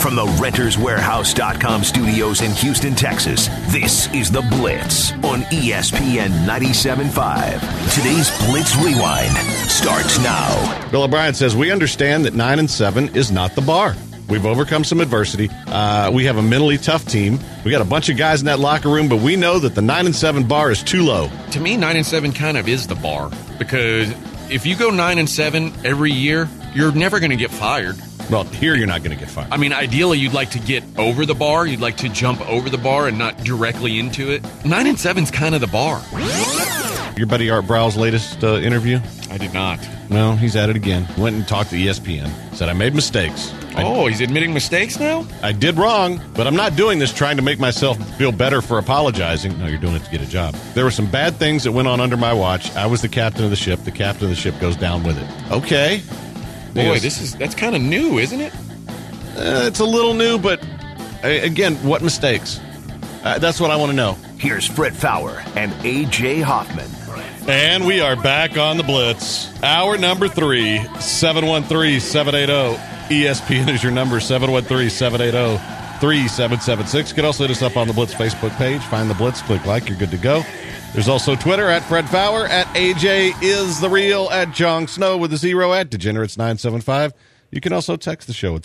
From the RentersWarehouse.com studios in Houston, Texas, this is The Blitz on ESPN 97.5. Today's Blitz Rewind starts now. Bill O'Brien says, we understand that 9-7 is not the bar. We've overcome some adversity. We have a mentally tough team. We got a bunch of guys in that locker room, but we know that the 9-7 bar is too low. To me, 9-7 kind of is the bar, because if you go 9-7 every year, you're never going to get fired. Well, here you're not going to get fired. I mean, ideally, you'd like to get over the bar. You'd like to jump over the bar and not directly into it. 9-7 is kind of the bar. Your buddy Art Brow's latest interview? I did not. No, he's at it again. Went and talked to ESPN. Said, I made mistakes. He's admitting mistakes now? I did wrong, but I'm not doing this trying to make myself feel better for apologizing. No, you're doing it to get a job. There were some bad things that went on under my watch. I was the captain of the ship. The captain of the ship goes down with it. Okay. Boy, that's kind of new, isn't it? It's a little new, but again, what mistakes? That's what I want to know. Here's Fred Faour and A.J. Hoffman. And we are back on the Blitz. Hour number 3, 713-780. ESPN is your number, 713-780-3776. You can also hit us up on the Blitz Facebook page. Find the Blitz, click like, you're good to go. There's also Twitter, at Fred Faour, at AJ is the real, at Jong Snow with a 0, at Degenerates975. You can also text the show at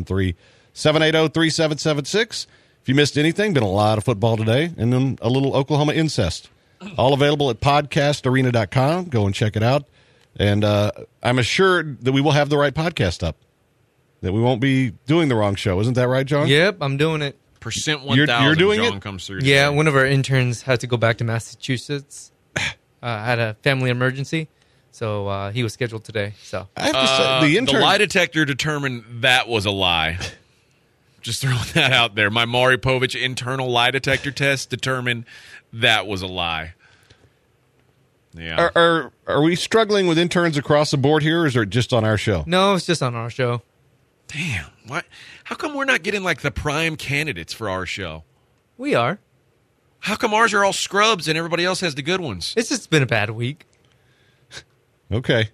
713-780-3776. If you missed anything, been a lot of football today, and then a little Oklahoma incest. All available at podcastarena.com. Go and check it out. And I'm assured that we will have the right podcast up, that we won't be doing the wrong show. Isn't that right, John? Yep, I'm doing it. Percent 1,000. You're doing John it? comes through. Yeah, one of our interns had to go back to Massachusetts. Had a family emergency, so he was scheduled today. So I have to say, the intern... The lie detector determined that was a lie. Just throwing that out there. My Maury Povich internal lie detector test determined that was a lie. Yeah. Are we struggling with interns across the board here, or is it just on our show? no, it's just on our show. Damn. What? How come we're not getting like the prime candidates for our show? We are. How come ours are all scrubs and everybody else has the good ones? It's just been a bad week. Okay.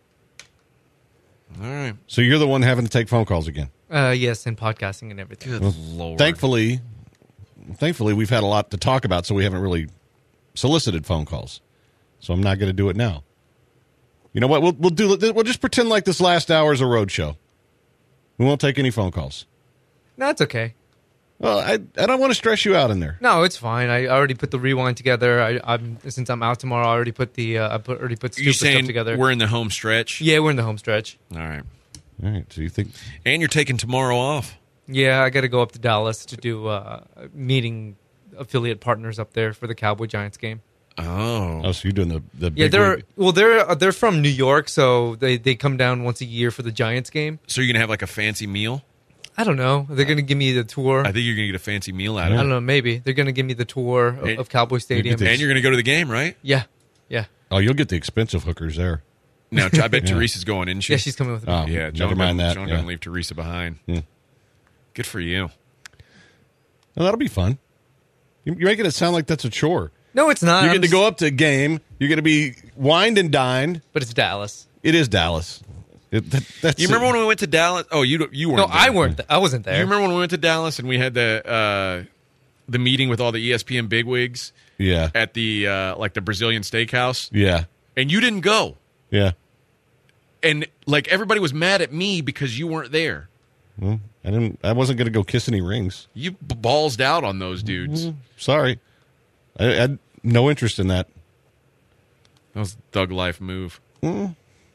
All right. So you're the one having to take phone calls again. Yes, and podcasting and everything. Good Lord. Thankfully, we've had a lot to talk about, so we haven't really solicited phone calls. So I'm not going to do it now. You know what? We'll just pretend like this last hour is a road show. We won't take any phone calls. No, it's okay. Well, I don't want to stress you out in there. No, it's fine. I already put the rewind together. Since I'm out tomorrow, I already put the You stuff saying together. we're in the home stretch? Yeah, we're in the home stretch. All right. All right. So you think? And you're taking tomorrow off. Yeah, I got to go up to Dallas to do meeting affiliate partners up there for the Cowboy Giants game. Oh, so you're doing the Yeah, big they're from New York, so they come down once a year for the Giants game. so you're going to have like a fancy meal? I don't know. They're going to give me the tour. I think you're going to get a fancy meal out I of it. don't know. Maybe they're going to give me the tour of Cowboy Stadium. the- And you're going to go to the game, right? Yeah. Oh, you'll get the expensive hookers there. No, I bet Teresa's going, isn't she? Yeah, she's coming with me. Oh, Yeah, never mind that. John Yeah. doesn't leave Teresa behind. Yeah. Good for you. Well, that'll be fun. You're making it sound like that's a chore. No, it's not. You're going to go up to a game. You're going to be wined and dined. But it's Dallas. It is Dallas. That's You remember when we went to Dallas? Oh, you weren't No, there. I weren't. I wasn't there. You remember when we went to Dallas and we had the meeting with all the ESPN bigwigs Yeah. at the like the Brazilian steakhouse? Yeah. And you didn't go. Yeah. And like everybody was mad at me because you weren't there. Well, I wasn't going to go kiss any rings. You ballsed out on those dudes. Sorry. I had no interest in that. That was Thug Life move. Hey,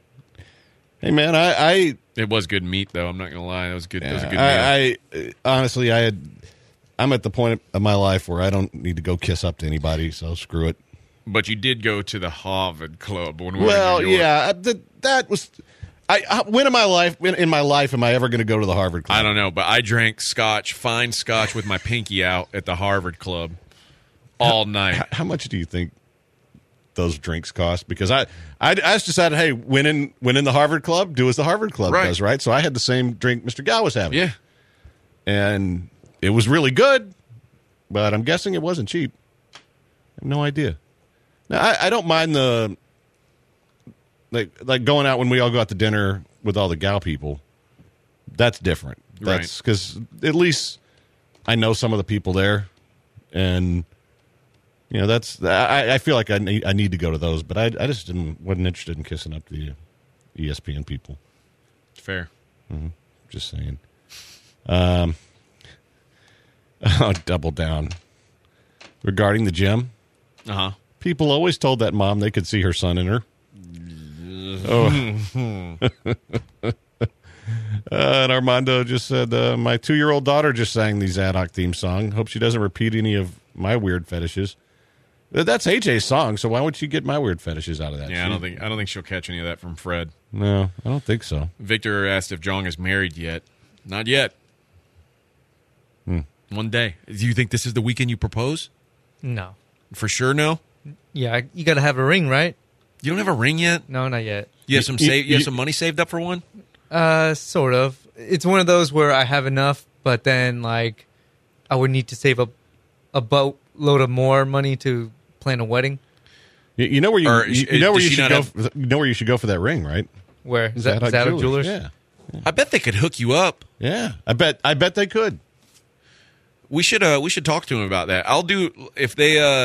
man, I It was good meat, though. I'm not gonna lie. That was good. That was a good meal. I honestly, I'm at the point of my life where I don't need to go kiss up to anybody, so screw it. But you did go to the Harvard Club when we were Well, in New York. yeah, that was. When in my life am I ever going to go to the Harvard Club? I don't know, but I drank scotch, fine scotch, with my pinky out at the Harvard Club all night. How much do you think those drinks cost? Because I just decided, hey, when in the Harvard Club, do as the Harvard Club does, right? So I had the same drink Mr. Gal was having. Yeah. And it was really good, but I'm guessing it wasn't cheap. I have no idea. Now, I don't mind the like going out when we all go out to dinner with all the Gal people. That's different. That's because at least I know some of the people there, and that's I feel like I need to go to those, but I just wasn't interested in kissing up the ESPN people. Fair. Just saying. Double down regarding the gym. People always told that mom they could see her son in her. And Armando just said, my 2-year-old daughter just sang the Zadok theme song. Hope she doesn't repeat any of my weird fetishes. That's AJ's song, so why would she get my weird fetishes out of that? Yeah, I don't think she'll catch any of that from Fred. No, I don't think so. Victor asked if Jong is married yet. Not yet. One day. Do you think this is the weekend you propose? No. For sure, no? Yeah, you got to have a ring, right? You don't have a ring yet? No, not yet. You have some money saved up for one? Sort of. It's one of those where I have enough, but then I would need to save a boatload of more money to plan a wedding. You know where you should go. You know where you should go for that ring, right? Where is that? Zadok Jewelers? Yeah. I bet they could hook you up. Yeah, I bet they could. We should talk to him about that. I'll do if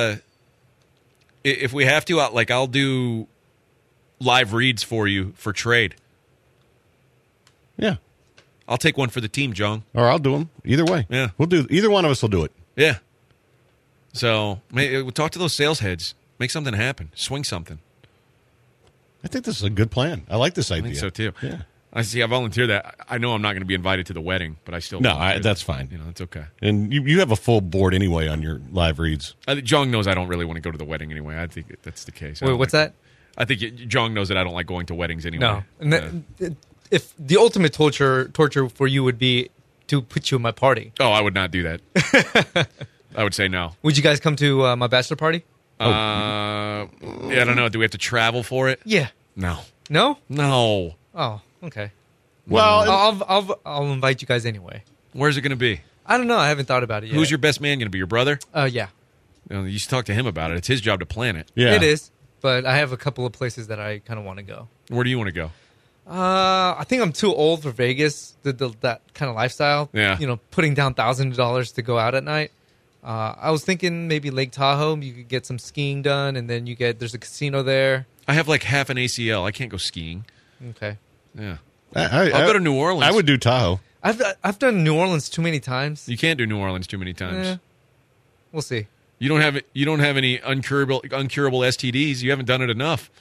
we have to. I'll do live reads for you for trade. Yeah, I'll take one for the team, Jong. Or I'll do them. Either way. Yeah, we'll do. Either one of us will do it. Yeah. So we'll talk to those sales heads. Make something happen. Swing something. I think this is a good plan. I like this idea. I think so too. Yeah. I see. I volunteered that. I know I'm not going to be invited to the wedding, but I still that's fine. That's okay. And you have a full board anyway on your live reads. Jong knows I don't really want to go to the wedding anyway. I think that's the case. Wait, what's that? I think Jong knows that I don't like going to weddings anyway. No. And if the ultimate torture for you would be to put you in my party. Oh, I would not do that. I would say no. Would you guys come to my bachelor party? Yeah, I don't know. Do we have to travel for it? Yeah. No. No? No. Oh, okay. Well, I'll invite you guys anyway. Where's it going to be? I don't know. I haven't thought about it yet. Who's your best man going to be? Your brother? Yeah. You should talk to him about it. It's his job to plan it. Yeah. It is. But I have a couple of places that I kind of want to go. Where do you want to go? I think I'm too old for Vegas, that kind of lifestyle. Yeah. Putting down $1,000 to go out at night. I was thinking maybe Lake Tahoe. You could get some skiing done, and then there's a casino there. I have like half an ACL. I can't go skiing. Okay. Yeah. I'll go to New Orleans. I would do Tahoe. I've done New Orleans too many times. You can't do New Orleans too many times. We'll see. You don't have any uncurable STDs. You haven't done it enough.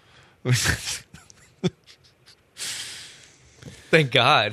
Thank God.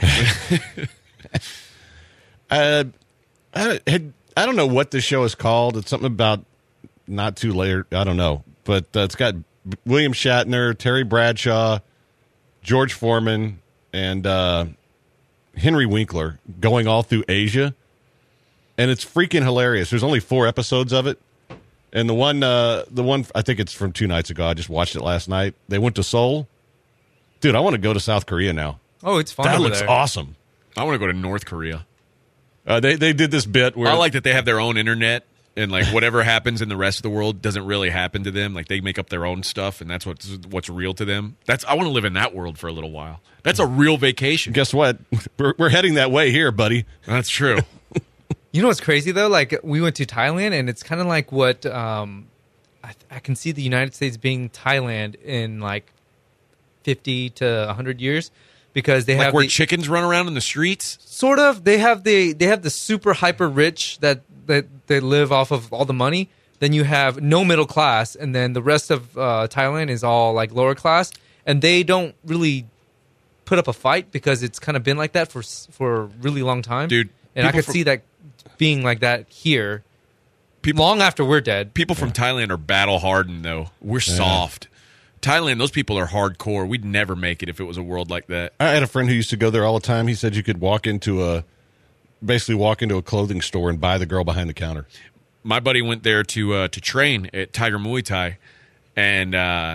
I don't know what the show is called. It's something about not too late. I don't know, but it's got William Shatner, Terry Bradshaw, George Foreman, and Henry Winkler going all through Asia, and it's freaking hilarious. There's only 4 episodes of it, and the one I think it's from 2 nights ago. I just watched it last night. They went to Seoul. Dude, I want to go to South Korea now. Oh, it's fun. That over looks there. awesome. I want to go to North Korea. They did this bit where I like that they have their own internet, and like whatever happens in the rest of the world doesn't really happen to them. Like they make up their own stuff, and that's what's real to them. I want to live in that world for a little while. That's a real vacation. Guess what? We're heading that way here, buddy. That's true. You know what's crazy though? Like we went to Thailand, and it's kind of like what I can see the United States being Thailand in like 50 to 100 years. Because they have where chickens run around in the streets. Sort of. They have the super hyper rich that they live off of all the money. Then you have no middle class, and then the rest of Thailand is all like lower class, and they don't really put up a fight because it's kind of been like that for a really long time, dude. And I could see that being like that here, long after we're dead. People from Thailand are battle hardened, though. We're soft. Thailand, those people are hardcore. We'd never make it if it was a world like that. I had a friend who used to go there all the time. He said you could walk into a clothing store and buy the girl behind the counter. My buddy went there to train at Tiger Muay Thai, and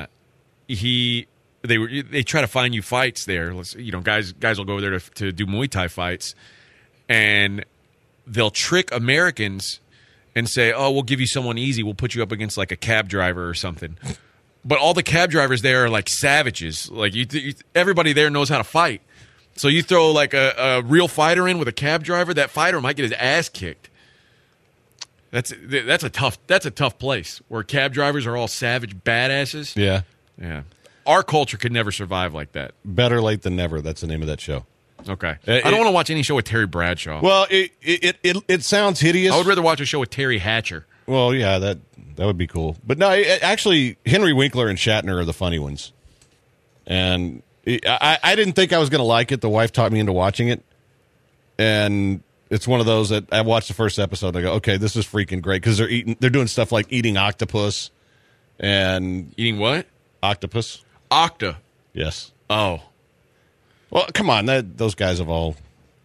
they try to find you fights there. Guys will go there to do Muay Thai fights, and they'll trick Americans and say, "Oh, we'll give you someone easy. We'll put you up against like a cab driver or something." But all the cab drivers there are like savages. Like everybody there knows how to fight. So you throw like a real fighter in with a cab driver, that fighter might get his ass kicked. That's a tough place where cab drivers are all savage badasses. Yeah. Yeah. Our culture could never survive like that. Better late than never. That's the name of that show. Okay. I don't want to watch any show with Terry Bradshaw. Well, it sounds hideous. I would rather watch a show with Terry Hatcher. Well, yeah, that would be cool. But no, actually, Henry Winkler and Shatner are the funny ones. And I didn't think I was going to like it. The wife talked me into watching it. And it's one of those that I watched the first episode and I go, okay, this is freaking great because they're doing stuff like eating octopus and Eating what? octopus. Octa. Yes. Oh. Well, come on, those guys have all.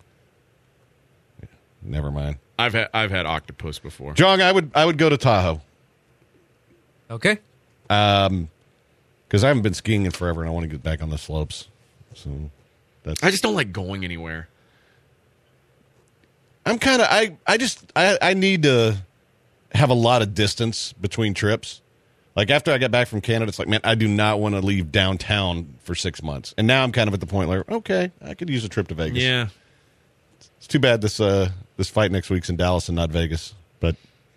Never mind. I've had octopus before. John, I would go to Tahoe Okay. because I haven't been skiing in forever and I want to get back on the slopes. So that's. I just don't like going anywhere. I'm kind of I need to have a lot of distance between trips. Like after I got back from Canada, it's like, man, I do not want to leave downtown for 6 months. And now I'm kind of at the point where, okay, I could use a trip to Vegas. Yeah. It's too bad this fight next week's in Dallas and not Vegas. But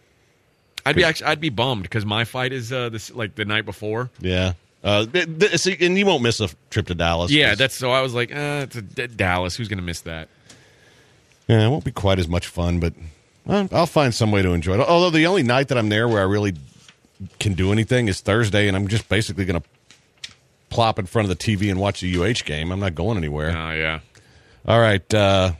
I'd be bummed because my fight is the night before. yeah, see, and you won't miss a trip to Dallas. Yeah, so I was like, it's Dallas. Who's going to miss that? Yeah, it won't be quite as much fun, but I'll find some way to enjoy it. Although the only night that I'm there where I really can do anything is Thursday, and I'm just basically going to plop in front of the TV and watch the UH game. I'm not going anywhere. Oh, yeah. All right. Got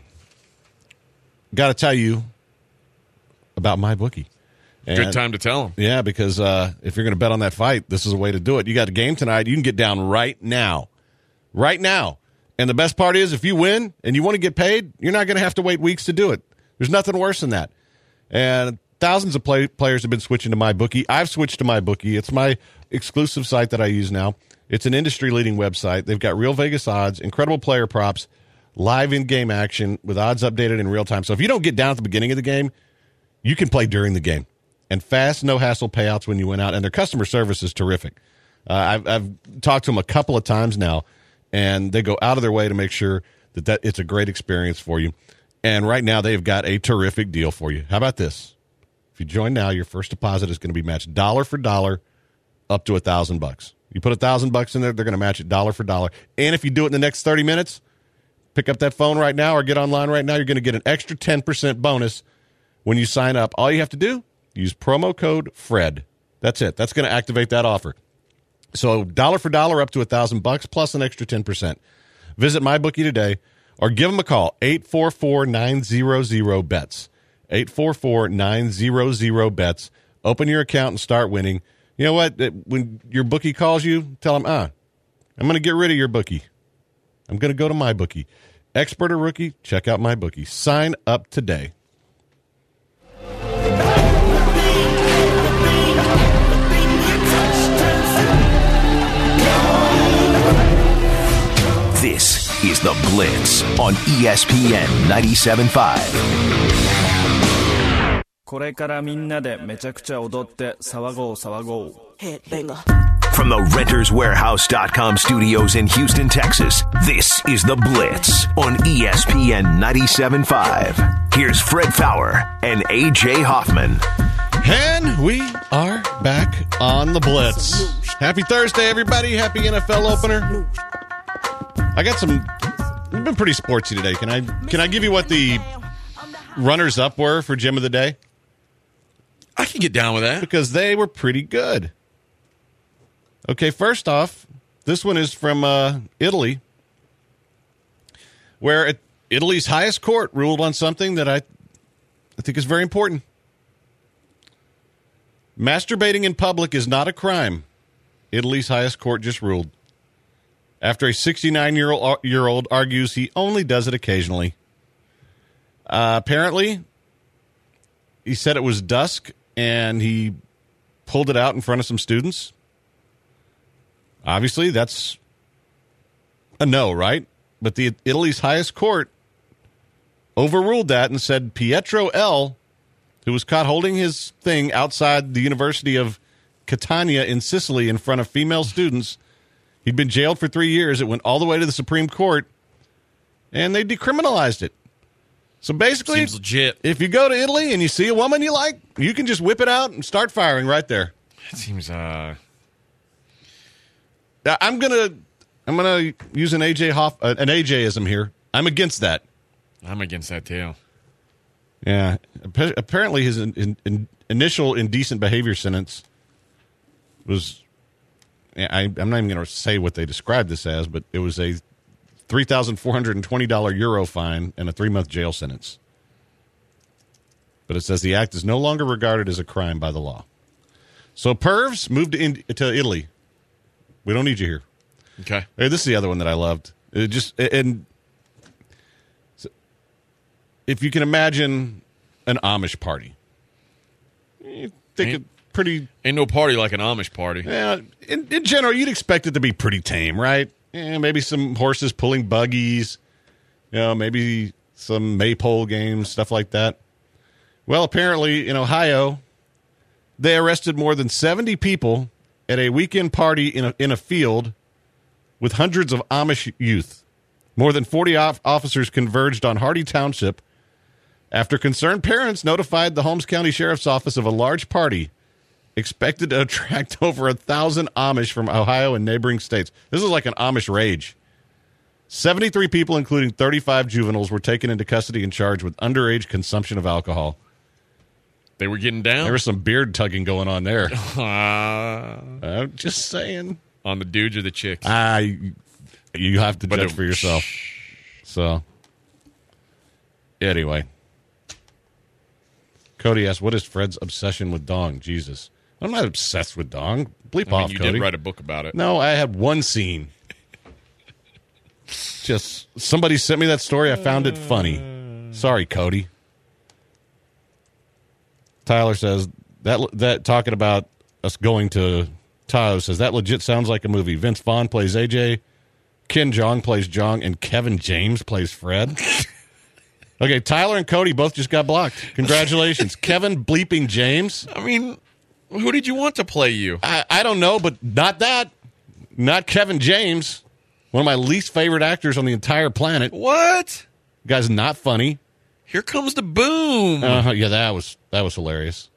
to tell you about MyBookie. Good time to tell them. Yeah, because if you're going to bet on that fight, this is a way to do it. You got a game tonight. You can get down right now. Right now. And the best part is if you win and you want to get paid, you're not going to have to wait weeks to do it. There's nothing worse than that. And thousands of players have been switching to MyBookie. I've switched to MyBookie. It's my exclusive site that I use now. It's an industry-leading website. They've got real Vegas odds, incredible player props, live in-game action with odds updated in real time. So if you don't get down at the beginning of the game, you can play during the game. And fast, no-hassle payouts when you win out. And their customer service is terrific. I've talked to them a couple of times now, and they go out of their way to make sure that it's a great experience for you. And right now, they've got a terrific deal for you. How about this? If you join now, your first deposit is going to be matched dollar for dollar up to $1,000. You put $1,000 in there, they're going to match it dollar for dollar. And if you do it in the next 30 minutes, pick up that phone right now or get online right now, you're going to get an extra 10% bonus when you sign up. All you have to do, use promo code FRED. That's it. That's going to activate that offer. So dollar for dollar up to $1,000 plus an extra 10%. Visit MyBookie today or give them a call, 844-900-BETS. 844-900-BETS. Open your account and start winning. You know what? When your bookie calls you, tell them, I'm going to get rid of your bookie. I'm going to go to MyBookie. Expert or rookie, check out MyBookie. Sign up today. This is The Blitz on ESPN 97.5. これからみんなでめちゃくちゃ踊って騒ごう騒ごう From the RentersWarehouse.com studios in Houston, Texas, this is The Blitz on ESPN 97.5. Here's Fred Fowler and A.J. Hoffman. And we are back on The Blitz. Happy Thursday, everybody. Happy NFL opener. I got some... We've been pretty sportsy today. Can I give you what the runners-up were for Gym of the Day? I can get down with that. Because they were pretty good. Okay, first off, this one is from Italy, where Italy's highest court ruled on something that I think is very important. Masturbating in public is not a crime. Italy's highest court just ruled. After a 69-year-old argues he only does it occasionally. Apparently, he said it was dusk, and he pulled it out in front of some students. Obviously, that's a no, right? But the Italy's highest court overruled that and said Pietro L., who was caught holding his thing outside the University of Catania in Sicily in front of female students, he'd been jailed for 3 years. It went all the way to the Supreme Court. and they decriminalized it. So basically, Seems legit. if you go to Italy and you see a woman you like, you can just whip it out and start firing right there. It seems I'm gonna use an AJ-ism here. I'm against that. I'm against that too. Yeah. Apparently, his initial indecent behavior sentence was. I'm not even going to say what they described this as, but it was a $3,420 euro fine and a 3-month jail sentence. But it says the act is no longer regarded as a crime by the law. So pervs, move to Italy. We don't need you here. Okay. Hey, this is the other one that I loved. If you can imagine an Amish party, you think it pretty. Ain't no party like an Amish party. Yeah, in general, you'd expect it to be pretty tame, right? Maybe some horses pulling buggies, maybe some maypole games, stuff like that. Well, apparently in Ohio, they arrested more than 70 people at a weekend party in a field with hundreds of Amish youth. More than 40 officers converged on Hardy Township after concerned parents notified the Holmes County Sheriff's Office of a large party expected to attract over 1,000 Amish from Ohio and neighboring states. This is like an Amish rage. 73 people, including 35 juveniles, were taken into custody and charged with underage consumption of alcohol. They were getting down. There was some beard tugging going on there. on I'm just saying. the dudes or the chicks. You have to judge for yourself. So, anyway. Cody asked, what is Fred's obsession with dong? Jesus. I'm not obsessed with dong. Bleep off, you Cody. did write a book about it. No, I had one scene. Just somebody sent me that story. I found it funny. Sorry, Cody. Tyler says that talking about us going to Tahoe says that legit sounds like a movie. Vince Vaughn plays AJ, Ken Jeong plays Jong, and Kevin James plays Fred. Okay, Tyler and Cody both just got blocked. Congratulations. Kevin bleeping James. I mean, who did you want to play you? I don't know, but not that. Not Kevin James. One of my least favorite actors on the entire planet. What? Guy's not funny. Here comes the boom. Yeah, that was hilarious.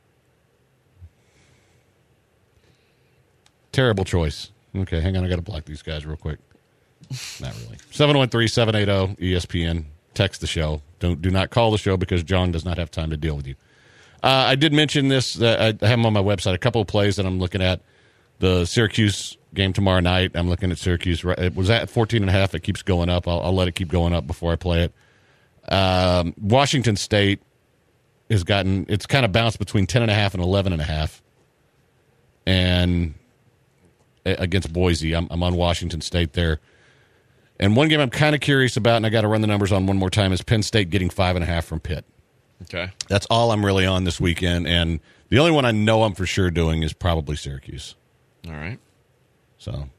Terrible choice. Okay, hang on. I got to block these guys real quick. Not really. 713-780-ESPN. Text the show. Do not call the show because John does not have time to deal with you. I did mention this. I have them on my website. A couple of plays that I'm looking at. The Syracuse game tomorrow night. I'm looking at Syracuse. It was at 14.5. It keeps going up. I'll let it keep going up before I play it. Washington State has gotten. It's kind of bounced between 10.5 and 11.5. And against Boise, I'm on Washington State there. And one game I'm kind of curious about, and I got to run the numbers on one more time, is Penn State getting 5.5 from Pitt. Okay. That's all I'm really on this weekend, and the only one I know I'm for sure doing is probably Syracuse. All right. So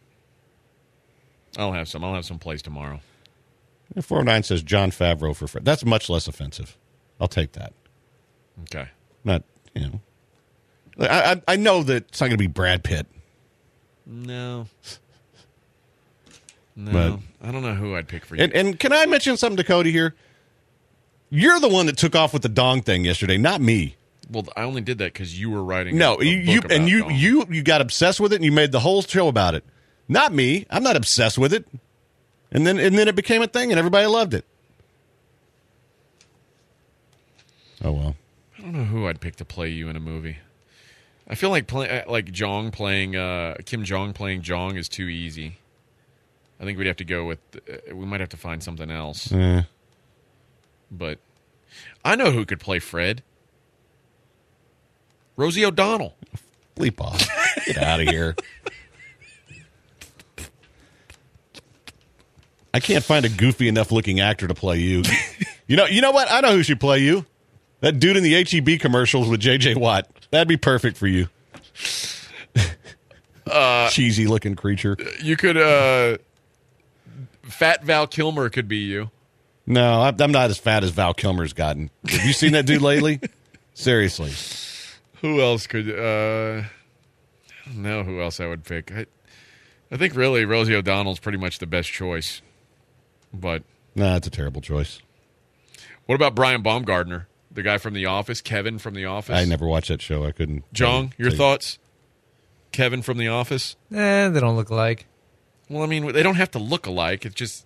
I'll have some plays tomorrow. 409 says John Favreau for Fred. That's much less offensive. I'll take that. Okay. Not, I know that it's not going to be Brad Pitt. No. But, I don't know who I'd pick for you. And can I mention something to Cody here? You're the one that took off with the dong thing yesterday, not me. Well, I only did that because you were writing. No, a book about dong. you got obsessed with it and you made the whole show about it. Not me. I'm not obsessed with it. And then it became a thing and everybody loved it. Oh well. I don't know who I'd pick to play you in a movie. I feel like Jong playing Kim Jong playing Jong is too easy. I think we'd have to go with. We might have to find something else. But I know who could play Fred. Rosie O'Donnell. Bleep off. Get out of here. I can't find a goofy enough looking actor to play you. You know what? I know who should play you. That dude in the HEB commercials with J.J. Watt. That'd be perfect for you. Cheesy looking creature. You could. Fat Val Kilmer could be you. No, I'm not as fat as Val Kilmer's gotten. Have you seen that dude lately? Seriously. Who else could? I don't know who else I would pick. I think really Rosie O'Donnell's pretty much the best choice. But Nah, it's a terrible choice. what about Brian Baumgartner, the guy from The Office, Kevin from The Office? I never watched that show. I couldn't. Jong, your say- thoughts? Kevin from The Office? They don't look alike. Well, I mean, they don't have to look alike. It's just...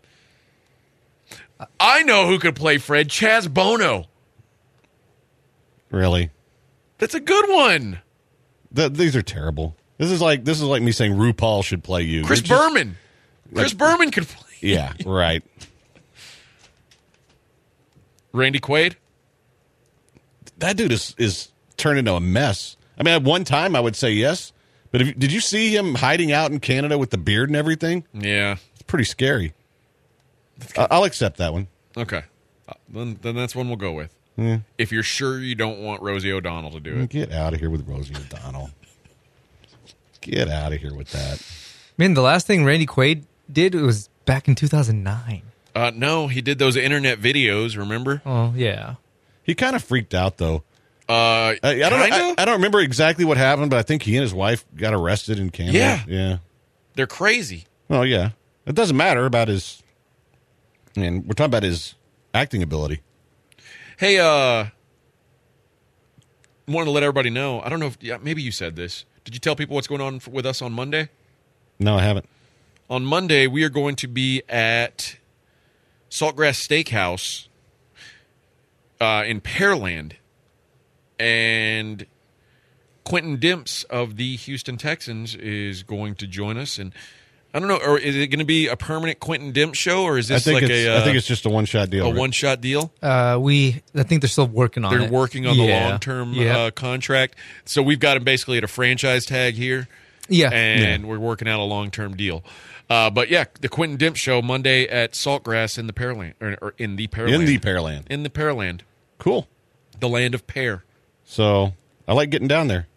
I know who could play Fred. Chaz Bono. Really? That's a good one. These are terrible. This is like me saying RuPaul should play you. Chris You're just- Berman. Chris Berman could play. Yeah, right. Randy Quaid? That dude is turned into a mess. I mean, at one time I would say yes, but did you see him hiding out in Canada with the beard and everything? Yeah. It's pretty scary. I'll accept that one. Okay. Then that's one we'll go with. If you're sure you don't want Rosie O'Donnell to do it. Get out of here with Rosie O'Donnell. Get out of here with that. Man, the last thing Randy Quaid did was back in 2009. No, he did those internet videos, remember? Oh, yeah. He kind of freaked out though. I I don't remember exactly what happened, but I think he and his wife got arrested in Canada. Yeah. Yeah. They're crazy. Oh yeah. It doesn't matter about his. I mean, we're talking about his acting ability. Hey, wanted to let everybody know. I don't know if maybe you said this. Did you tell people what's going on with us on Monday? No, I haven't. On Monday, we are going to be at Saltgrass Steakhouse in Pearland. And Quentin Dimps of the Houston Texans is going to join us. And I don't know, or is it going to be a permanent Quentin Dimps show, or is this I think it's just a one-shot deal. a right? one-shot deal? I think they're still working on it. They're working on the Yeah. long-term Yeah. contract. So we've got him basically at a franchise tag here. Yeah. And we're working out a long-term deal. But yeah, the Quentin Dimps show Monday at Saltgrass in the Pearland, or in the Pearland. In the Pearland. In the Pearland. Cool. The land of pear. So I like getting down there.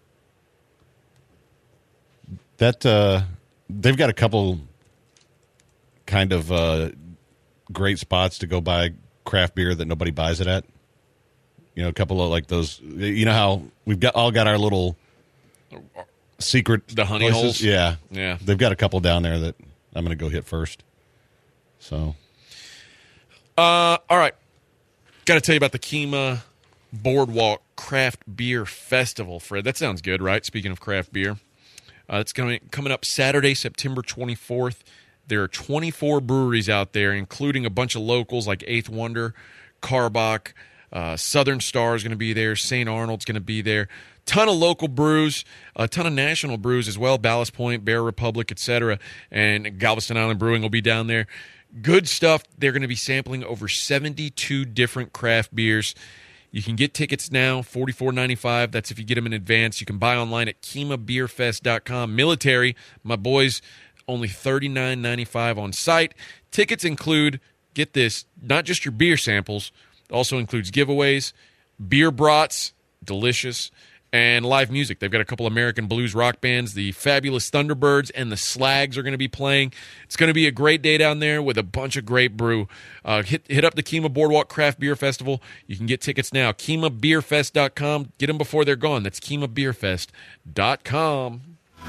That they've got a couple kind of great spots to go buy craft beer that nobody buys it at. You know, a couple of like those. You know how we've all got our little secret The honey places? holes? Yeah, Yeah. They've got a couple down there that I'm going to go hit first. So All right. Got to tell you about the Kemah Boardwalk Craft Beer Festival, Fred. That sounds good, right? Speaking of craft beer. It's coming up Saturday, September 24th. There are 24 breweries out there, including a bunch of locals like Eighth Wonder, Carbach, Southern Star is going to be there, St. Arnold's going to be there. Ton of local brews, a ton of national brews as well, Ballast Point, Bear Republic, etc. And Galveston Island Brewing will be down there. Good stuff. They're going to be sampling over 72 different craft beers. You can get tickets now, $44.95. That's if you get them in advance. You can buy online at KemahBeerFest.com. Military, my boys, only $39.95 on site. Tickets include, get this, not just your beer samples, it also includes giveaways, beer brats, delicious, and live music. They've got a couple American blues rock bands. The Fabulous Thunderbirds and the Slags are going to be playing. It's going to be a great day down there with a bunch of great brew. Hit up the Kemah Boardwalk Craft Beer Festival. You can get tickets now. KemahBeerFest.com. Get them before they're gone. That's KemahBeerFest.com.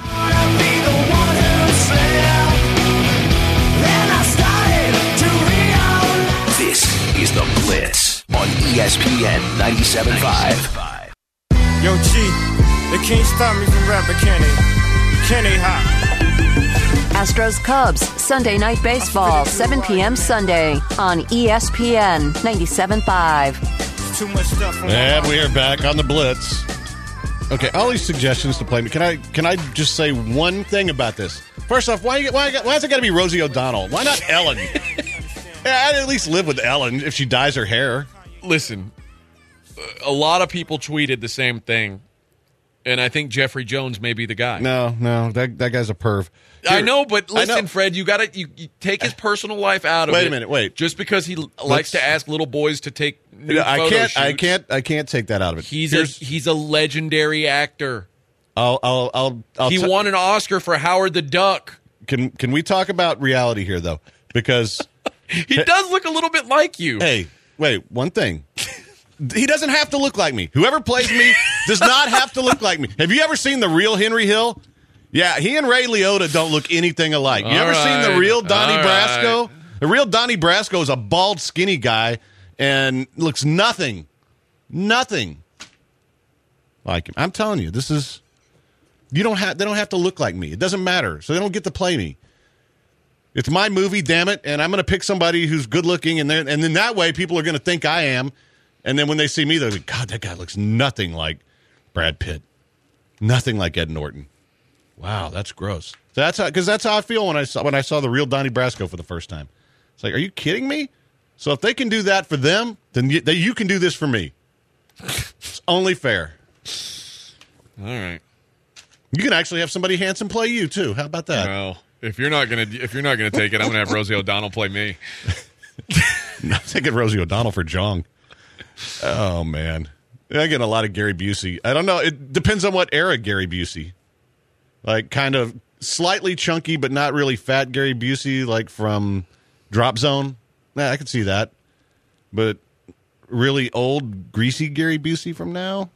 This is The Blitz on ESPN 97.5. Yo, G, they can't stop me from rapping, can they? Can they, huh? Astros Cubs, Sunday Night Baseball, 7 p.m. Sunday on ESPN 97.5. Too much stuff on my and mind. we are back on the Blitz. Okay, all these suggestions to play me. Can I just say one thing about this? First off, why's it got to be Rosie O'Donnell? Why not Ellen? Yeah, I'd at least live with Ellen if she dyes her hair. Listen, a lot of people tweeted the same thing, and I think Jeffrey Jones may be the guy. No, that guy's a perv. I Here, know, but listen, I know. Fred, you got to you take his personal life out of it. Wait a minute, wait. Just because he likes to ask little boys to take nude photo shoots. I can't take that out of it. He's a legendary actor. I'll He won an Oscar for Howard the Duck. Can we talk about reality here though? Because He does look a little bit like you. hey, wait, one thing. He doesn't have to look like me. Whoever plays me does not have to look like me. Have you ever seen the real Henry Hill? Yeah, he and Ray Liotta don't look anything alike. You All ever seen the right. real Donnie All Brasco? right. The real Donnie Brasco is a bald, skinny guy and looks nothing like him. I'm telling you, this is they don't have to look like me. It doesn't matter, so they don't get to play me. It's my movie, damn it, and I'm going to pick somebody who's good looking, and then that way people are going to think I am, and then when they see me, they're like, God, that guy looks nothing like Brad Pitt, nothing like Ed Norton. Wow, that's gross. That's how I feel when I saw the real Donnie Brasco for the first time. It's like, are you kidding me? So if they can do that for them, then you can do this for me. It's only fair. All right. You can actually have somebody handsome play you too. How about that? Well, if you're not gonna take it, I'm gonna have Rosie O'Donnell play me. I'm taking Rosie O'Donnell for Jong. Oh man, I get a lot of Gary Busey. I don't know. It depends on what era Gary Busey. Like kind of slightly chunky but not really fat Gary Busey, like from Drop Zone. Yeah, I could see that. But really old, greasy Gary Busey from now.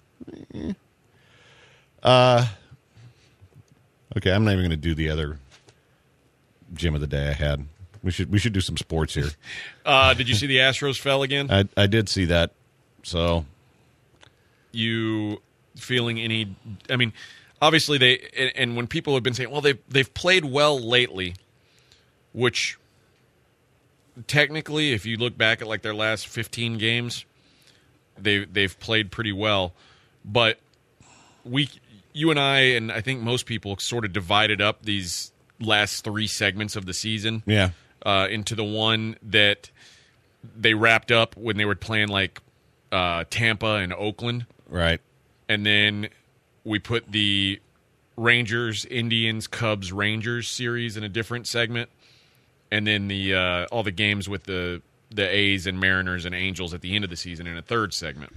Okay, I'm not even going to do the other gym of the day I had. We should do some sports here. Did you see the Astros fell again? I did see that. So, you feeling any? I mean, obviously they and when people have been saying, well, they've played well lately, which technically, if you look back at like their last 15 games, they've played pretty well, but you and I think most people sort of divided up these last 3 segments of the season into the one that they wrapped up when they were playing like Tampa and Oakland. Right. And then we put the Rangers, Indians, Cubs, Rangers series in a different segment. And then the all the games with the A's and Mariners and Angels at the end of the season in a third segment.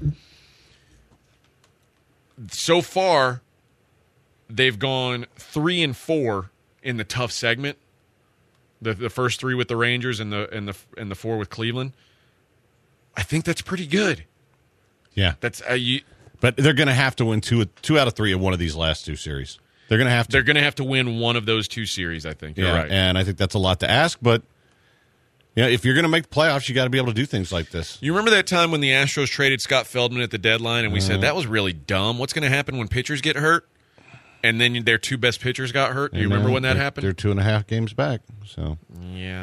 So far, they've gone 3-4 in the tough segment. The first 3 with the Rangers and the 4 with Cleveland. I think that's pretty good. Yeah, that's but they're going to have to win 2 out of 3 of one of these last 2 series. They're going to have to. They're going to have to win one of those 2 series. I think. You're right, and I think that's a lot to ask, but. Yeah, if you're going to make the playoffs, you got to be able to do things like this. You remember that time when the Astros traded Scott Feldman at the deadline, and we said that was really dumb. What's going to happen when pitchers get hurt? And then their 2 best pitchers got hurt. Do you remember when that happened? They're 2.5 games back. So yeah,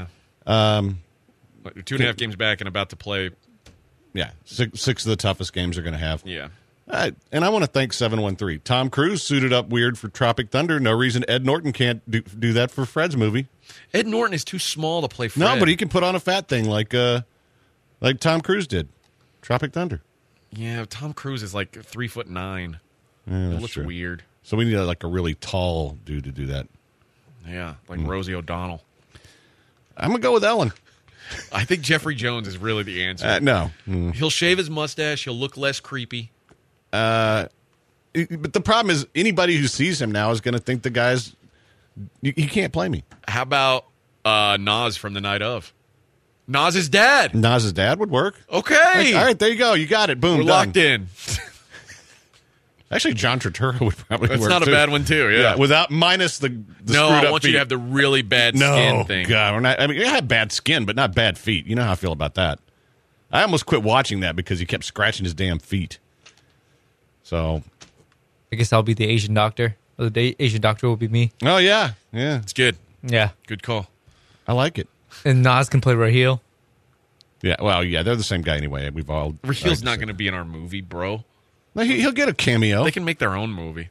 2.5 games back and about to play. Yeah, 6 of the toughest games they're going to have. Yeah. And I want to thank 713. Tom Cruise suited up weird for Tropic Thunder. No reason Ed Norton can't do that for Fred's movie. Ed Norton is too small to play Fred. No, but he can put on a fat thing like Tom Cruise did. Tropic Thunder. Yeah, Tom Cruise is like 3'9". Yeah, it looks weird. So we need like a really tall dude to do that. Yeah, like Rosie O'Donnell. I'm going to go with Ellen. I think Jeffrey Jones is really the answer. No. He'll shave his mustache. He'll look less creepy. But the problem is anybody who sees him now is going to think the guy's he can't play me. How about Nas from The Night Of? Nas's dad. Nas's dad would work. Okay. All right, there you go. You got it. Boom. We're done. locked in. Actually, John Turturro would probably work. That's not a bad one too. Yeah. Without minus the no, screwed I up want feet. you to have the really bad skin thing. God, we're not. I mean, I have bad skin, but not bad feet. You know how I feel about that. I almost quit watching that because he kept scratching his damn feet. So, I guess I'll be the Asian doctor. Or the Asian doctor will be me. Oh yeah. It's good. Yeah, good call. I like it. And Nas can play Raheel. Yeah, well, yeah, they're the same guy anyway. We've all. Raheel's not going to be in our movie, bro. No, he'll get a cameo. They can make their own movie.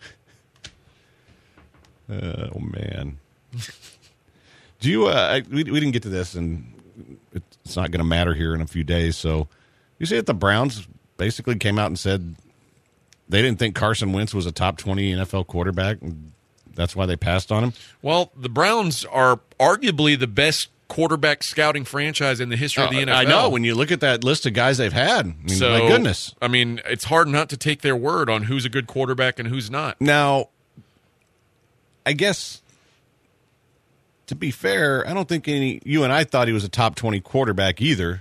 Oh man. Do you? We didn't get to this, and it's not going to matter here in a few days. So, you see that the Browns basically came out and said they didn't think Carson Wentz was a top 20 NFL quarterback, and that's why they passed on him. Well, the Browns are arguably the best quarterback scouting franchise in the history of the NFL. I know. When you look at that list of guys they've had, I mean, so, my goodness. I mean, it's hard not to take their word on who's a good quarterback and who's not. Now, I guess, to be fair, I don't think you and I thought he was a top 20 quarterback either.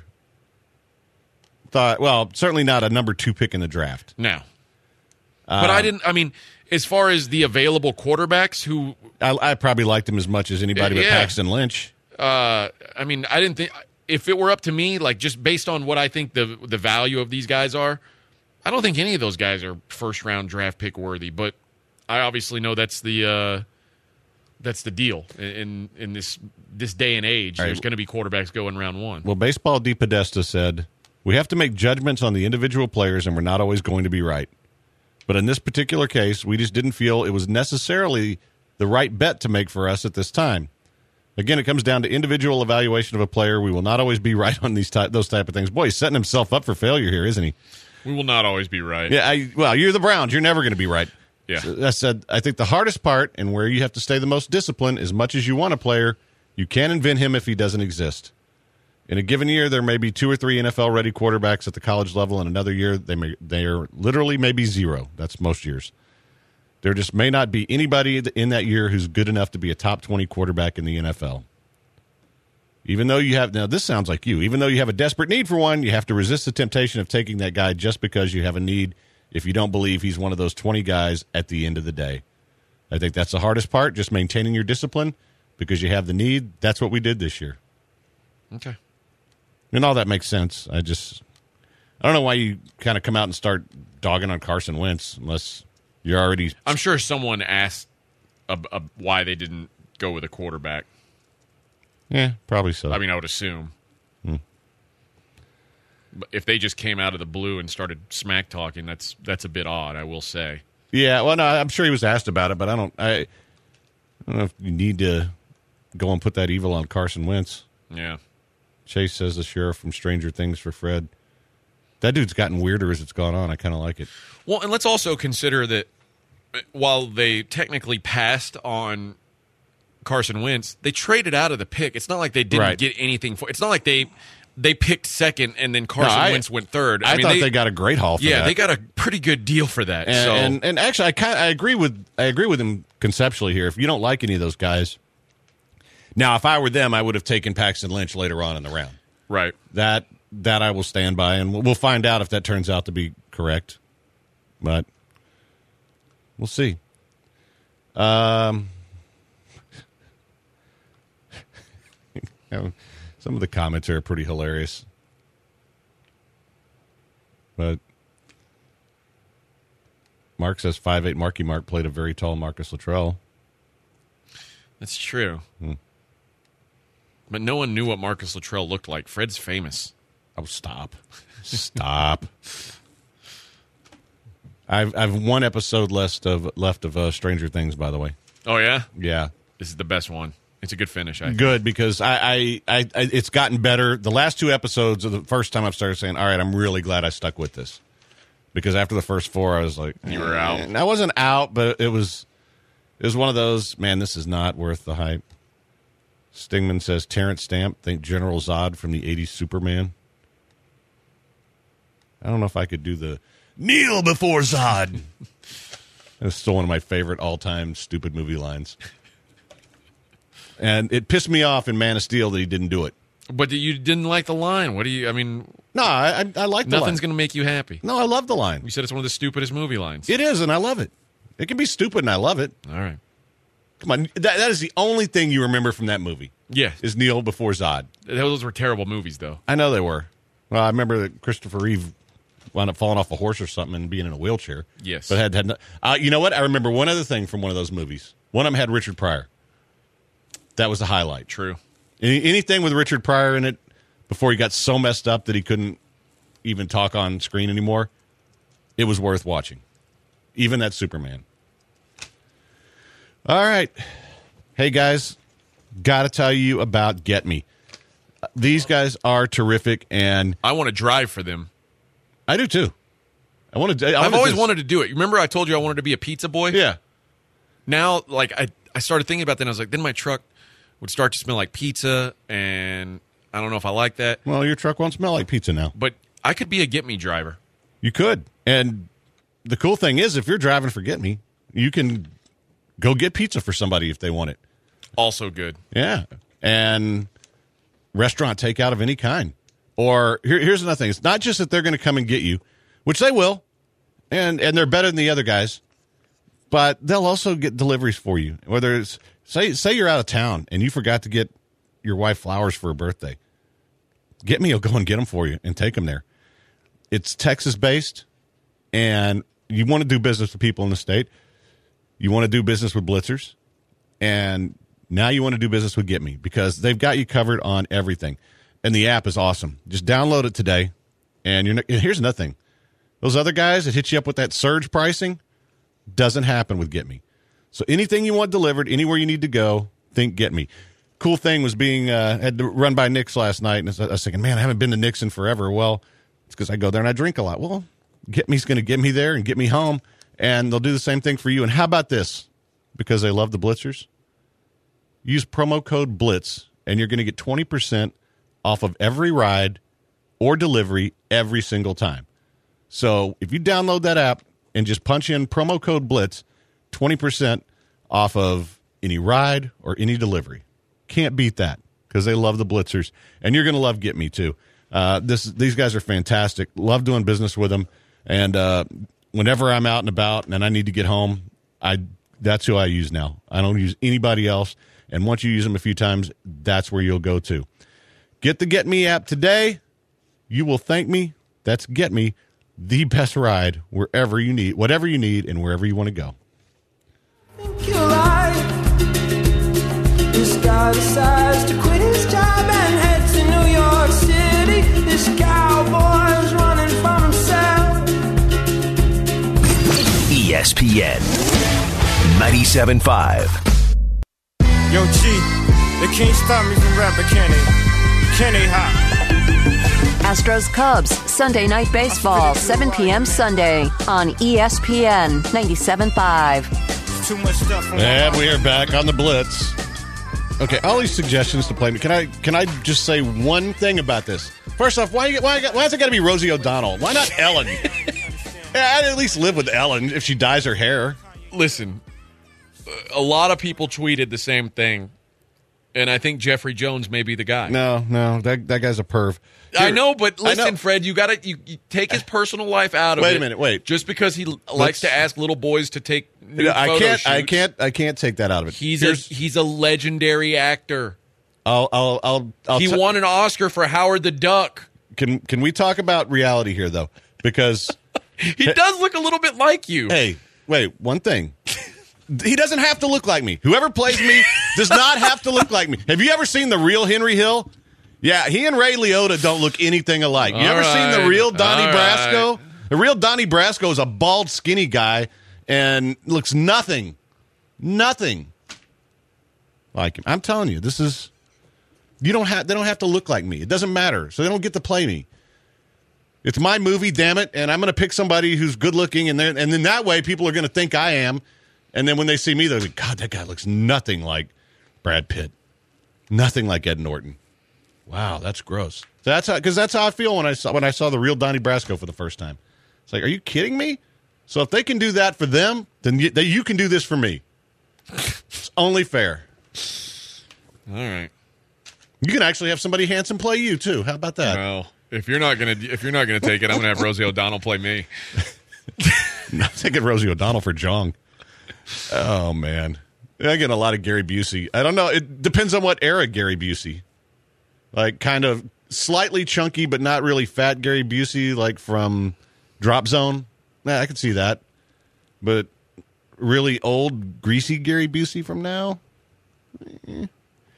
Well, certainly not a number 2 pick in the draft. No. But I didn't, I mean, as far as the available quarterbacks who... I probably liked him as much as anybody but Paxton Lynch. I mean, I didn't think if it were up to me, like just based on what I think the value of these guys are, I don't think any of those guys are first round draft pick worthy. But I obviously know that's the deal in this day and age. Right. There's going to be quarterbacks going round one. Well, Baseball D. Podesta said, "We have to make judgments on the individual players, and we're not always going to be right. But in this particular case, we just didn't feel it was necessarily the right bet to make for us at this time. Again, it comes down to individual evaluation of a player. We will not always be right on those type of things." Boy, he's setting himself up for failure here, isn't he? We will not always be right. Yeah, well, you're the Browns. You're never going to be right. Yeah. So that said, I think the hardest part and where you have to stay the most disciplined, as much as you want a player, you can't invent him if he doesn't exist. In a given year, there may be 2 or 3 NFL-ready quarterbacks at the college level, and another year they are literally maybe 0. That's most years. There just may not be anybody in that year who's good enough to be a top 20 quarterback in the NFL. Even though you have, now this sounds like you, even though you have a desperate need for one, you have to resist the temptation of taking that guy just because you have a need if you don't believe he's one of those 20 guys at the end of the day. I think that's the hardest part, just maintaining your discipline because you have the need. That's what we did this year. Okay. And all that makes sense. I don't know why you kind of come out and start dogging on Carson Wentz unless you're already. I'm sure someone asked why they didn't go with a quarterback. Yeah, probably so. I mean, I would assume. But if they just came out of the blue and started smack talking, that's a bit odd, I will say. Yeah, well, no, I'm sure he was asked about it, but I don't know if you need to go and put that evil on Carson Wentz. Yeah. Chase says the sheriff from Stranger Things for Fred. That dude's gotten weirder as it's gone on. I kind of like it. Well, and let's also consider that while they technically passed on Carson Wentz, they traded out of the pick. It's not like they didn't get anything for. It's not like they picked second and then Carson Wentz went third. I mean, thought they got a great haul for that. Yeah, they got a pretty good deal for that. And actually, I agree with him conceptually here. If you don't like any of those guys, now if I were them, I would have taken Paxton Lynch later on in the round. Right. That I will stand by, and we'll find out if that turns out to be correct. But we'll see. Some of the comments are pretty hilarious. But Mark says 5'8" Marky Mark played a very tall Marcus Luttrell. That's true. But no one knew what Marcus Luttrell looked like. Fred's famous. Oh, stop. Stop. I've one episode left of Stranger Things, by the way. Oh, yeah? Yeah. This is the best one. It's a good finish, I think. Good, because I it's gotten better. The last 2 episodes are the first time I've started saying, all right, I'm really glad I stuck with this. Because after the first 4, I was like... You were out. And I wasn't out, but it was one of those, man, this is not worth the hype. Stingman says, Terrence Stamp, think General Zod from the 80s Superman. I don't know if I could do the kneel before Zod. That's still one of my favorite all-time stupid movie lines. And it pissed me off in Man of Steel that he didn't do it. But you didn't like the line. What do you, I mean... No, I like the line. Nothing's going to make you happy. No, I love the line. You said it's one of the stupidest movie lines. It is, and I love it. It can be stupid, and I love it. All right. Come on. That is the only thing you remember from that movie. Yeah. Is kneel before Zod. Those were terrible movies, though. I know they were. Well, I remember that Christopher Reeve wound up falling off a horse or something and being in a wheelchair. Yes. But had no, you know what? I remember one other thing from one of those movies. One of them had Richard Pryor. That was the highlight. True. Anything with Richard Pryor in it before he got so messed up that he couldn't even talk on screen anymore, it was worth watching. Even that Superman. All right. Hey, guys, got to tell you about Get Me. These guys are terrific, and I want to drive for them. I do, too. I've always wanted to do it. Remember I told you I wanted to be a pizza boy? Yeah. Now, like, I started thinking about that, and I was like, then my truck would start to smell like pizza, and I don't know if I like that. Well, your truck won't smell like pizza now. But I could be a Get Me driver. You could. And the cool thing is, if you're driving for Get Me, you can go get pizza for somebody if they want it. Also good. Yeah. And restaurant takeout of any kind. Or here's another thing. It's not just that they're going to come and get you, which they will, and they're better than the other guys, but they'll also get deliveries for you. Whether it's, say you're out of town and you forgot to get your wife flowers for her birthday, Get Me will go and get them for you and take them there. It's Texas-based, and you want to do business with people in the state. You want to do business with Blitzers, and now you want to do business with Get Me because they've got you covered on everything. And the app is awesome. Just download it today. And here's another thing. Those other guys that hit you up with that surge pricing doesn't happen with Get Me. So anything you want delivered, anywhere you need to go, think Get Me. Cool thing was had to run by Nick's last night, and I was thinking, man, I haven't been to Nick's in forever. Well, it's because I go there and I drink a lot. Well, Get Me's going to get me there and get me home, and they'll do the same thing for you. And how about this? Because they love the Blitzers, use promo code BLITZ, and you're going to get 20% off of every ride or delivery every single time. So if you download that app and just punch in promo code BLITZ, 20% off of any ride or any delivery. Can't beat that because they love the Blitzers. And you're going to love Get Me, too. These guys are fantastic. Love doing business with them. And whenever I'm out and about and I need to get home, that's who I use now. I don't use anybody else. And once you use them a few times, that's where you'll go to. Get the Get Me app today. You will thank me. That's Get Me, the best ride wherever you need, whatever you need, and wherever you want to go. Think you're right. This guy decides to quit his job and head to New York City. This cowboy's running from himself. ESPN 97.5. Yo, G, they can't stop me from rapping, can they? Can they hop? Astros Cubs, Sunday Night Baseball, 7 p.m. Sunday on ESPN 97.5. Too much stuff. And we are back on the Blitz. Okay, all these suggestions to play me. Can I just say one thing about this? First off, why has it got to be Rosie O'Donnell? Why not Ellen? Yeah, I'd at least live with Ellen if she dyes her hair. Listen, a lot of people tweeted the same thing, and I think Jeffrey Jones may be the guy. No, that guy's a perv. I know, but listen, Fred, you take his personal life out of it. Wait a minute, wait. Just because he likes to ask little boys to take nude photo shoots. I can't take that out of it. He's a legendary actor. He won an Oscar for Howard the Duck. Can we talk about reality here though? Because he does look a little bit like you. Hey, wait, one thing. He doesn't have to look like me. Whoever plays me does not have to look like me. Have you ever seen the real Henry Hill? Yeah, he and Ray Liotta don't look anything alike. You ever seen the real Donnie Brasco? The real Donnie Brasco is a bald, skinny guy and looks nothing like him. I'm telling you, they don't have to look like me. It doesn't matter. So they don't get to play me. It's my movie, damn it, and I'm going to pick somebody who's good looking, and then that way people are going to think I am. And then when they see me, they're like, God, that guy looks nothing like Brad Pitt. Nothing like Ed Norton. Wow, that's gross. That's how I feel when I saw the real Donnie Brasco for the first time. It's like, are you kidding me? So if they can do that for them, then you can do this for me. It's only fair. All right. You can actually have somebody handsome play you too. How about that? Well, if you're not gonna take it, I'm gonna have Rosie O'Donnell play me. I'm taking Rosie O'Donnell for Jong. Oh man, I get a lot of Gary Busey. I don't know. It depends on what era Gary Busey. Like kind of slightly chunky, but not really fat Gary Busey, like from Drop Zone. Yeah, I could see that. But really old, greasy Gary Busey from now? Okay,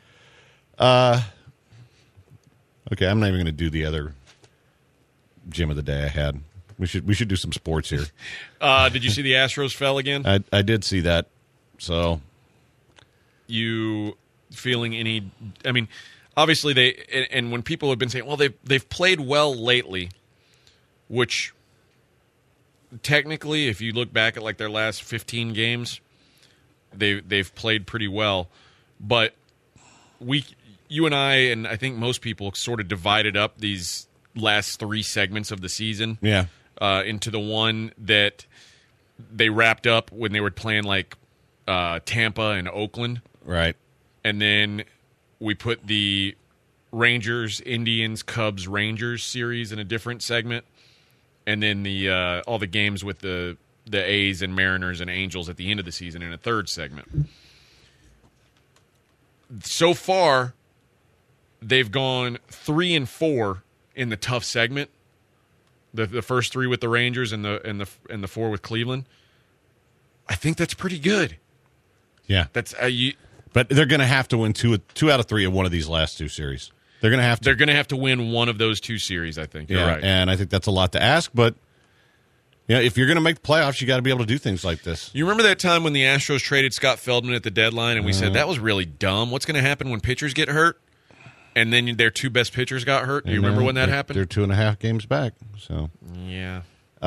I'm not even going to do the other gym of the day I had. We should do some sports here. Did you see the Astros fell again? I did see that. So, you feeling any? I mean, obviously and when people have been saying, well, they've played well lately, which technically, if you look back at like their last 15 games, they've played pretty well, but you and I think most people sort of divided up these last three segments of the season. Yeah. Into the one that they wrapped up when they were playing like Tampa and Oakland. Right. And then we put the Rangers, Indians, Cubs, Rangers series in a different segment. And then the all the games with the A's and Mariners and Angels at the end of the season in a third segment. So far, they've gone 3-4 in the tough segment. The first 3 with the Rangers and the 4 with Cleveland. I think that's pretty good. Yeah. That's But they're going to have to win 2 out of 3 of one of these last 2 series. They're going to have to. They're going to have to win one of those 2 series, I think. You're right. And I think that's a lot to ask, but if you're going to make the playoffs, you got to be able to do things like this. You remember that time when the Astros traded Scott Feldman at the deadline, and we said that was really dumb? What's going to happen when pitchers get hurt? And then their 2 best pitchers got hurt. Do you remember when that happened? They're 2.5 games back. So yeah,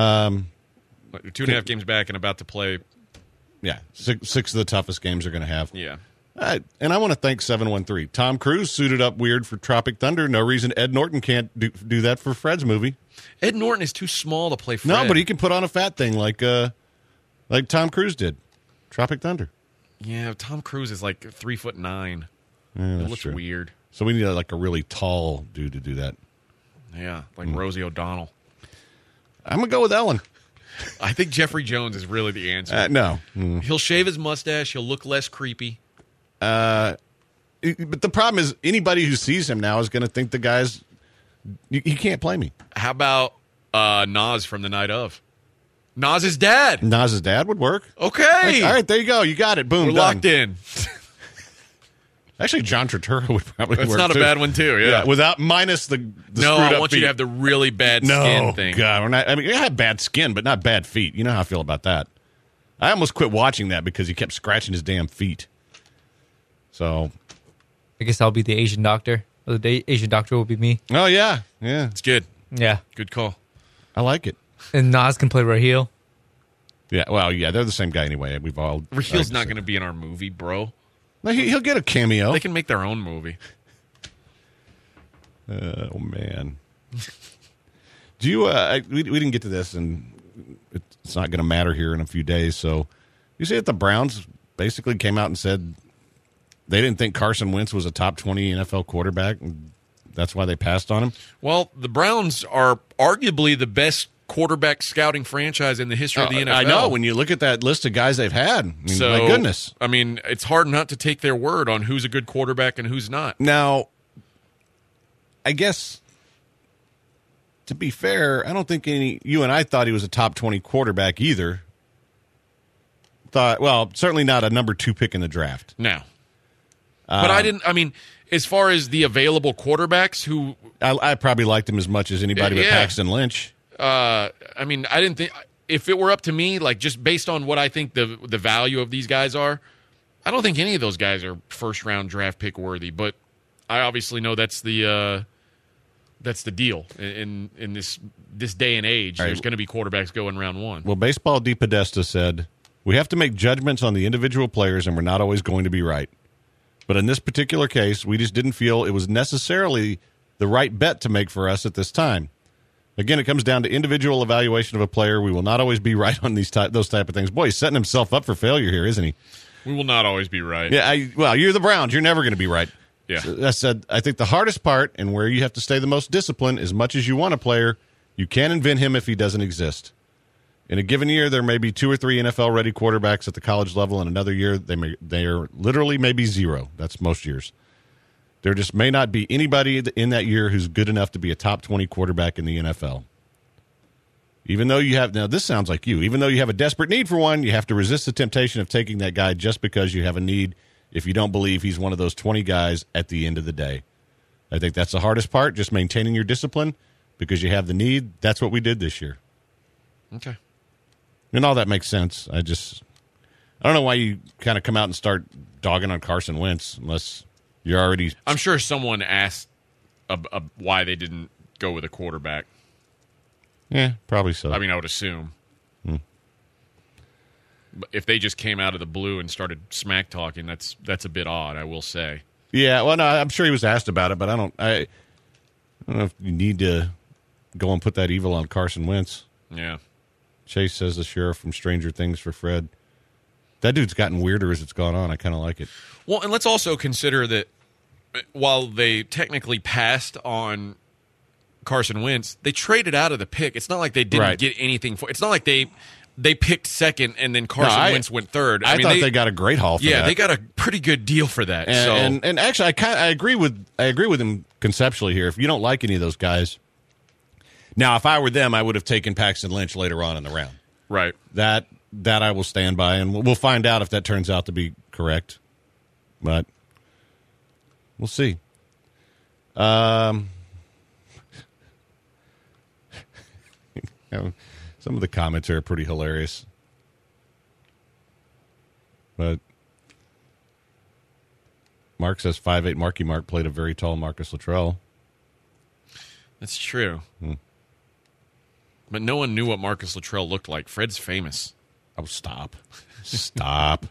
2.5 games back and about to play. Yeah, 6 of the toughest games they're going to have. Yeah. And I want to thank 713. Tom Cruise suited up weird for Tropic Thunder. No reason Ed Norton can't do that for Fred's movie. Ed Norton is too small to play Fred. No, but he can put on a fat thing like Tom Cruise did. Tropic Thunder. Yeah, Tom Cruise is like 3'9". Yeah, It that's looks true. weird. So we need a really tall dude to do that. Yeah, like Rosie O'Donnell. I'm going to go with Ellen. I think Jeffrey Jones is really the answer. No. He'll shave his mustache. He'll look less creepy. But the problem is anybody who sees him now is going to think the guy's he can't play me. How about Nas from the night of? Nas's dad. Nas's dad would work. Okay. All right, there you go. You got it. Boom. We're done. locked in. Actually, John Turturro would probably That's work not a too. bad one, too. Yeah. Without minus the No, screwed I up want feet. you to have the really bad skin thing. God, we're not. I mean, I had bad skin, but not bad feet. You know how I feel about that. I almost quit watching that because he kept scratching his damn feet. So, I guess I'll be the Asian doctor. Or the Asian doctor will be me. oh yeah, It's good. Yeah. Good call. I like it. And Nas can play Raheel. Yeah, well, yeah, they're the same guy anay. We've all. Rahil's not going to be in our movie, bro. No, he'll get a cameo. They can make their own movie. Oh man. Do you? We didn't get to this, and it's not going to matter here in a few days. So, you see that the Browns basically came out and said they didn't think Carson Wentz was a top 20 NFL quarterback, and that's why they passed on him. Well, the Browns are arguably the best quarterback scouting franchise in the history of the NFL. I know. When you look at that list of guys they've had, I mean, So, my goodness. I mean, it's hard not to take their word on who's a good quarterback and who's not. Now, I guess to be fair, I don't think you and I thought he was a top 20 quarterback either. Certainly not a number 2 pick in the draft. No. But I didn't, I mean, as far as the available quarterbacks who... I probably liked him as much as anybody but Yeah. Paxton Lynch. I mean, I didn't think... If it were up to me, like just based on what I think the value of these guys are, I don't think any of those guys are first-round draft pick worthy. But I obviously know that's the deal in this day and age. Right. There's going to be quarterbacks going round 1. Well, Baseball D. Podesta said, "We have to make judgments on the individual players, and we're not always going to be right. But in this particular case, we just didn't feel it was necessarily the right bet to make for us at this time. Again, it comes down to individual evaluation of a player. We will not always be right on those type of things." Boy, he's setting himself up for failure here, isn't he? We will not always be right. Yeah, you're the Browns. You're never going to be right. Yeah. So that said, I think the hardest part and where you have to stay the most disciplined, as much as you want a player, you can't invent him if he doesn't exist. In a given year, there may be 2 or 3 NFL-ready quarterbacks at the college level, and another year they are literally maybe 0. That's most years. There just may not be anybody in that year who's good enough to be a top 20 quarterback in the NFL. Even though you have, now this sounds like you, even though you have a desperate need for one, you have to resist the temptation of taking that guy just because you have a need if you don't believe he's one of those 20 guys at the end of the day. I think that's the hardest part, just maintaining your discipline because you have the need. That's what we did this year. Okay. And all that makes sense. I don't know why you kind of come out and start dogging on Carson Wentz unless you're already... I'm sure someone asked why they didn't go with a quarterback. Yeah, probably so. I mean, I would assume. But if they just came out of the blue and started smack talking, that's a bit odd, I will say. Yeah, well, no, I'm sure he was asked about it, but I don't know if you need to go and put that evil on Carson Wentz. Yeah. Chase says the sheriff from Stranger Things for Fred. That dude's gotten weirder as it's gone on. I kind of like it. Well, and let's also consider that while they technically passed on Carson Wentz, they traded out of the pick. It's not like they didn't Right. get anything for. It's not like they they picked second, and then Carson Wentz went third. I thought they got a great haul for that. Yeah, they got a pretty good deal for that. And actually, I agree with him conceptually here. If you don't like any of those guys, now if I were them, I would have taken Paxton Lynch later on in the round. Right. That I will stand by, and we'll find out if that turns out to be correct. But we'll see. Some of the comments are pretty hilarious. But Mark says 5'8" Marky Mark played a very tall Marcus Luttrell. That's true. But no one knew what Marcus Luttrell looked like. Fred's famous. Oh, stop. Stop.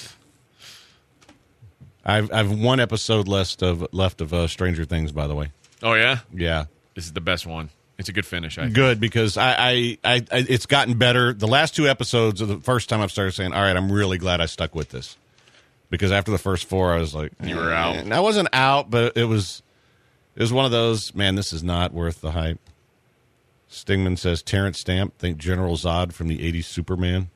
I've one episode left of Stranger Things, by the way. Oh, yeah? Yeah. This is the best one. It's a good finish, I think. Good, because I it's gotten better. The last 2 episodes are the first time I've started saying, all right, I'm really glad I stuck with this. Because after the first 4, I was like... You were out. And I wasn't out, but it was one of those, man, this is not worth the hype. Stingman says, Terrence Stamp, think General Zod from the 80s Superman.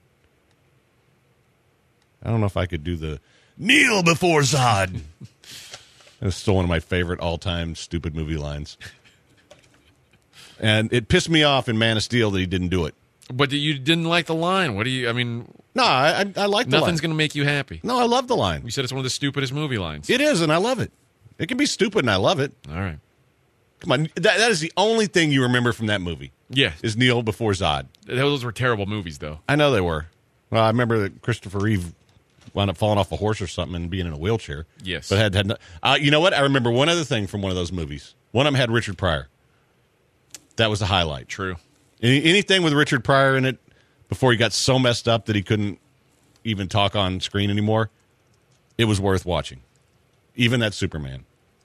I don't know if I could do the kneel before Zod. That's still one of my favorite all-time stupid movie lines. And it pissed me off in Man of Steel that he didn't do it. But you didn't like the line. What do you, I mean... No, I like the line. Nothing's going to make you happy. No, I love the line. You said it's one of the stupidest movie lines. It is, and I love it. It can be stupid, and I love it. All right. Come on. That is the only thing you remember from that movie. Yeah. Is kneel before Zod. Those were terrible movies, though. I know they were. Well, I remember that Christopher Reeve wound up falling off a horse or something and being in a wheelchair. Yes. But had no, you know what? I remember one other thing from one of those movies. One of them had Richard Pryor. That was the highlight. True. Anything with Richard Pryor in it before he got so messed up that he couldn't even talk on screen anymore, it was worth watching. Even that Superman.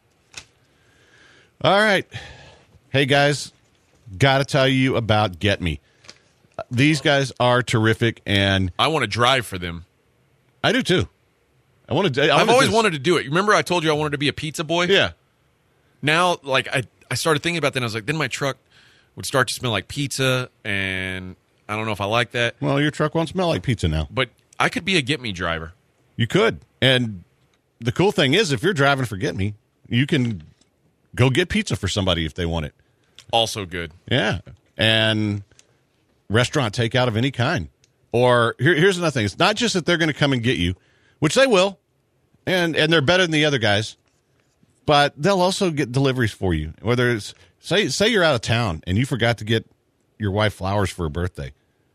All right. Hey, guys, got to tell you about Get Me. These guys are terrific, and I want to drive for them. I do, too. I've always wanted to do it. Remember I told you I wanted to be a pizza boy? Yeah. Now, like, I started thinking about that, and I was like, then my truck would start to smell like pizza, and I don't know if I like that. Well, your truck won't smell like pizza now. But I could be a Get Me driver. You could. And the cool thing is, if you're driving for Get Me, you can go get pizza for somebody if they want it. Also good. Yeah. And restaurant takeout of any kind. Or here's another thing. It's not just that they're going to come and get you, which they will, and they're better than the other guys, but they'll also get deliveries for you. Whether it's, say you're out of town and you forgot to get your wife flowers for her birthday.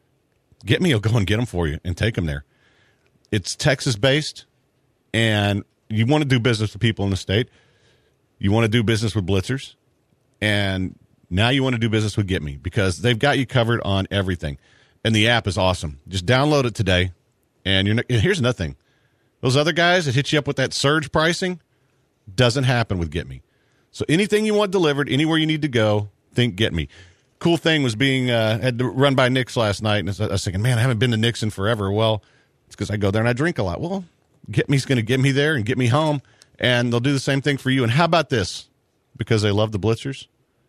Get Me will go and get them for you and take them there. It's Texas-based, and you want to do business with people in the state. You want to do business with Blitzers, and now you want to do business with Get Me because they've got you covered on everything. And the app is awesome. Just download it today. And here's another thing. Those other guys that hit you up with that surge pricing doesn't happen with Get Me. So anything you want delivered, anywhere you need to go, think Get Me. Cool thing was had to run by Nick's last night, and I was thinking, man, I haven't been to Nick's in forever. Well, it's because I go there and I drink a lot. Well, Get Me's going to get me there and get me home, and they'll do the same thing for you. And how about this? Because they love the Blitzers,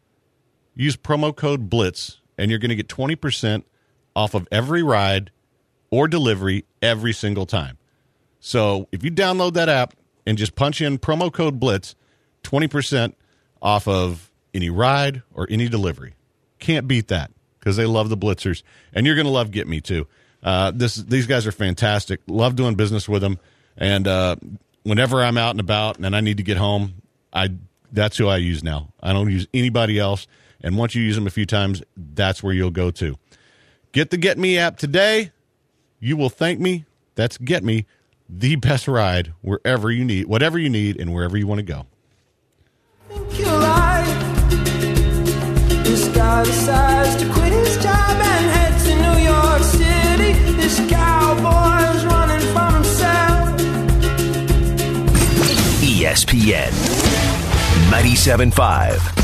use promo code BLITZ, and you're going to get 20% off of every ride or delivery every single time. So if you download that app and just punch in promo code BLITZ, 20% off of any ride or any delivery. Can't beat that because they love the Blitzers. And you're going to love Get Me, too. These guys are fantastic. Love doing business with them. And whenever I'm out and about and I need to get home, that's who I use now. I don't use anybody else. And once you use them a few times, that's where you'll go to. Get the Get Me app today. You will thank me. That's Get Me, the best ride wherever you need, whatever you need, and wherever you want to go. Think you're right. This guy decides to quit his job and head to New York City. This cowboy's running from himself. ESPN 97.5.